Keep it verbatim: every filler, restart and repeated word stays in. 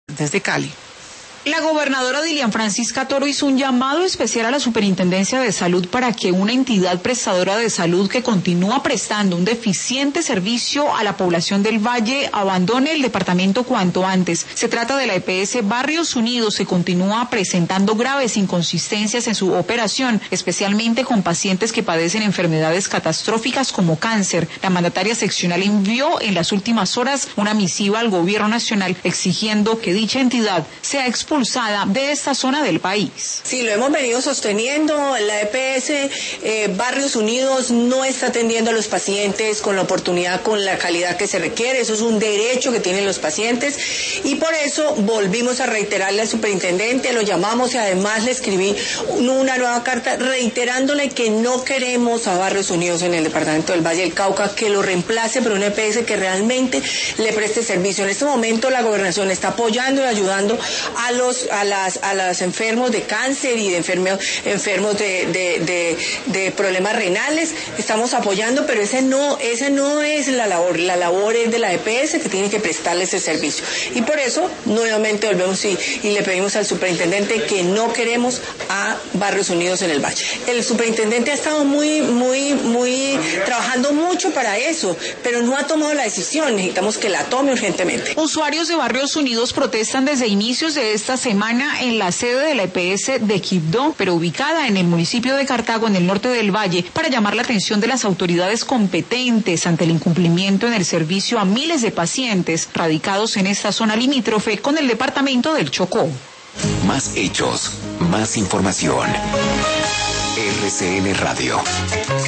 Desde Cali. La gobernadora Dilian Francisca Toro hizo un llamado especial a la Superintendencia de Salud para que una entidad prestadora de salud que continúa prestando un deficiente servicio a la población del Valle abandone el departamento cuanto antes. Se trata de la E P S Barrios Unidos, que continúa presentando graves inconsistencias en su operación, especialmente con pacientes que padecen enfermedades catastróficas como cáncer. La mandataria seccional envió en las últimas horas una misiva al gobierno nacional exigiendo que dicha entidad sea expulsada de esta zona del país. Sí, lo hemos venido sosteniendo. La E P S eh, Barrios Unidos no está atendiendo a los pacientes con la oportunidad, con la calidad que se requiere. Eso es un derecho que tienen los pacientes y por eso volvimos a reiterarle al superintendente, lo llamamos y además le escribí una nueva carta reiterándole que no queremos a Barrios Unidos en el departamento del Valle del Cauca, que lo reemplace por una E P S que realmente le preste servicio. En este momento la gobernación está apoyando y ayudando a los a las a los enfermos de cáncer y de enfermos enfermos de, de, de, de problemas renales. Estamos apoyando, pero ese no esa no es la labor. La labor es de la E P S, que tiene que prestarle ese servicio. Y por eso nuevamente volvemos y, y le pedimos al superintendente que no queremos a Barrios Unidos en el Valle. El superintendente ha estado muy muy muy trabajando mucho para eso, pero no ha tomado la decisión. Necesitamos que la tome urgentemente. Usuarios de Barrios Unidos protestan desde inicios de esta semana en la sede de la E P S de Quibdó, pero ubicada en el municipio de Cartago, en el norte del Valle, para llamar la atención de las autoridades competentes ante el incumplimiento en el servicio a miles de pacientes radicados en esta zona limítrofe con el departamento del Chocó. Más hechos, más información. R C N Radio.